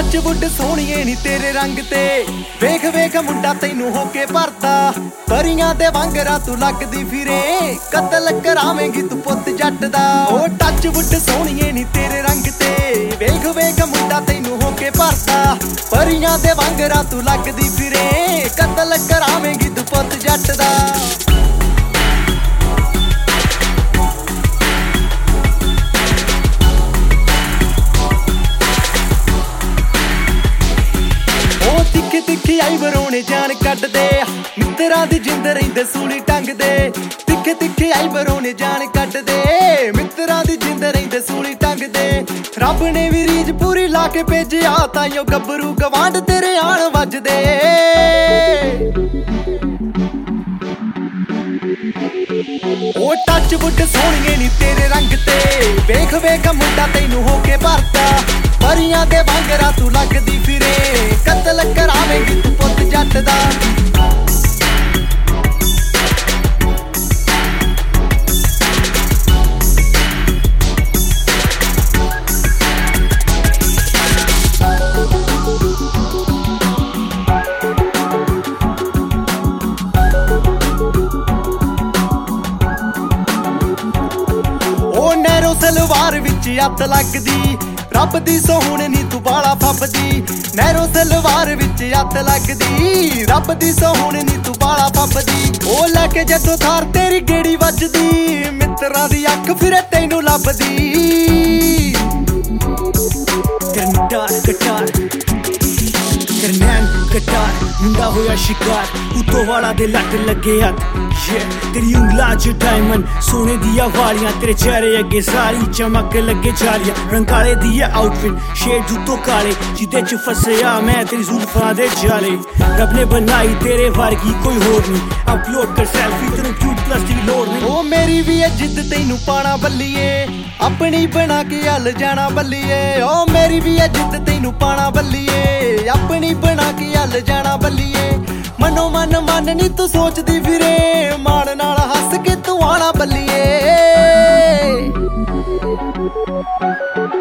touch wood ਸੋਹਣੀਏ ਨੀ ਤੇਰੇ ਰੰਗ ਤੇ ਵੇਖ ਵੇਖ ਮੁੰਡਾ ਤੈਨੂੰ ਹੋ ਕੇ ਭਰਦਾ ਪਰੀਆਂ ਦੇ ਵਾਂਗਰਾਂ ਤੂੰ ਲੱਗਦੀ ਫਿਰੇ ਕਤਲ ਕਰਾਵੇਂਗੀ ਤੂੰ ਪੁੱਤ ਜੱਟ ਦਾ ਉਹ ਟੱਚ ਵੁੱਡ ਸੋਹਣੀਏ ਨੀ ਤੇਰੇ ਰੰਗ ਤੇ ਵੇਖ ਵੇਖ ਮੁੰਡਾ ਤੈਨੂੰ ਹੋ ਕੇ ਭਰਦਾ ਪਰੀਆਂ ਦੇ ਵਾਂਗਰਾਂ ਤੂੰ ਲੱਗਦੀ ਫਿਰੇ ਕਤਲ ਕਰਾਵੇਂਗੀ ਤੂੰ ਪੁੱਤ ਜੱਟ ਦਾ ਤਿੱਖੀ ਆਈ ਬਰੋਣੇ ਜਾਨ ਕੱਢਦੇ ਮਿੱਤਰਾਂ ਦੀ ਜਿੰਦ ਰਹਿੰਦੇ ਸੂਲੀ ਟੰਗਦੇ ਤਿੱਖੀ ਆਈ ਬਰੋਣੇ ਜਾਨ ਕੱਢਦੇ ਮਿੱਤਰਾਂ ਦੀ ਜਿੰਦ ਰਹਿੰਦੇ ਸੂਲੀ ਟੰਗਦੇ ਰੱਬ ਨੇ ਵੀ ਰੀਝ ਪੂਰੀ ਲਾ ਕੇ ਭੇਜਿਆ ਤਾਈਓ ਗੱਭਰੂ ਗਵਾਂਢ ਤੇਰੇ ਆਣ ਵੱਜਦੇ ਉਹ ਟੱਚ ਵੁੱਡ ਸੋਹਣੀਏ ਨੀ ਤੇਰੇ ਰੰਗ ਤੇ ਵੇਖ ਵੇਖ ਮੁੰਡਾ ਤੈਨੂੰ ਹੋ ਕੇ ਭਰਦਾ ਪਰੀਆਂ ਦੇ ਵਾਂਗਰਾਂ ਤੂੰ ਲੱਗਦੀ ਫਿਰੇ ਕਤਲ ਕਰਾਵੇਂਗੀ ਤੂੰ ਪੁੱਤ ਜੱਟ ਦਾ ਉਹ ਨਹਿਰੋ ਸਲਵਾਰ ਵਿੱਚ ਹੱਥ ਲੱਗਦੀ ਰੱਬ ਦੀ ਸੋਹਣ ਨੀ ਤੂੰ ਬਾਲਾ ਫੱਬਦੀ ਨਹਿਰੋ ਸਲਵਾਰ ਵਿੱਚ ਹੱਥ ਲੱਗਦੀ ਰੱਬ ਦੀ ਸੋਹਣ ਨੀ ਤੂੰ ਬਾਲਾ ਫੱਬਦੀ ਉਹ ਲੈ ਕੇ ਜਦੋਂ ਥਾਰ ਤੇਰੀ ਗੇੜੀ ਵੱਜਦੀ ਮਿੱਤਰਾਂ ਦੀ ਅੱਖ ਫਿਰੇ ਤੈਨੂੰ ਲੱਭਦੀ ਕਰਨੈਨ ਕਟਾਰ ਮੁੰਡਾ ਹੋਇਆ ਸ਼ਿਕਾਰ ਉਤੋਂ ਵਾਲਾ ਦੇ ਲੱਟ ਲੱਗੇ ਹੱਥ ਤੇਰੀ ਉਂਗਲਾਂ 'ਚ ਡਾਇਮੰਡ ਸੋਨੇ ਦੀਆਂ ਵਾਲੀਆਂ ਤੇਰੇ ਚਿਹਰੇ ਅੱਗੇ ਸਾਰੀ ਚਮਕ ਲੱਗੇ ਜਾਲੀਆਂ ਰੰਗ ਕਾਲੇ ਦੀ ਆਊਟਫਿਟ ਸ਼ੇਡ ਉੱਤੋਂ ਕਾਲੇ ਜਿਹਦੇ 'ਚ ਫਸਿਆ ਮੈਂ ਤੇਰੀ ਜ਼ੁਲਫਾਂ ਦੇ ਜਾਲੇ ਰੱਬ ਨੇ ਬਣਾਈ ਤੇਰੇ ਵਰਗੀ ਕੋਈ ਹੋਰ ਨਹੀਂ ਅਪਲੋਡ ਕਰ ਸੈਲਫੀ ਤੈਨੂੰ ਕਿਊਟ ਪਲੱਸ ਦੀ ਲੋੜ ਨਹੀਂ ਉਹ ਮੇਰੀ ਵੀ ਇਹ ਜਿੱਦ ਤੈਨੂੰ ਪਾਣਾ ਬੱਲੀਏ ਆਪਣੀ ਬਣਾ ਕੇ ਹੱਲ ਜਾਣਾ ਬੱਲੀਏ ਉਹ ਮੇਰੀ ਵੀ ਇਹ ਜਿੱਦ ਤੈਨੂੰ ਪਾਣਾ ਬੱਲੀਏ ਆਪਣੀ ਬਣਾ ਕੇ ਹੱਲ ਜਾਣਾ ਬੱਲੀਏ ਮਨੋ ਮਨ ਨੀ ਤੂੰ ਸੋਚਦੀ ਫਿਰੇ ਮਾਣ ਨਾਲ ਹੱਸ ਕੇ ਤੂੰ ਆਣਾ ਬੱਲੀਏ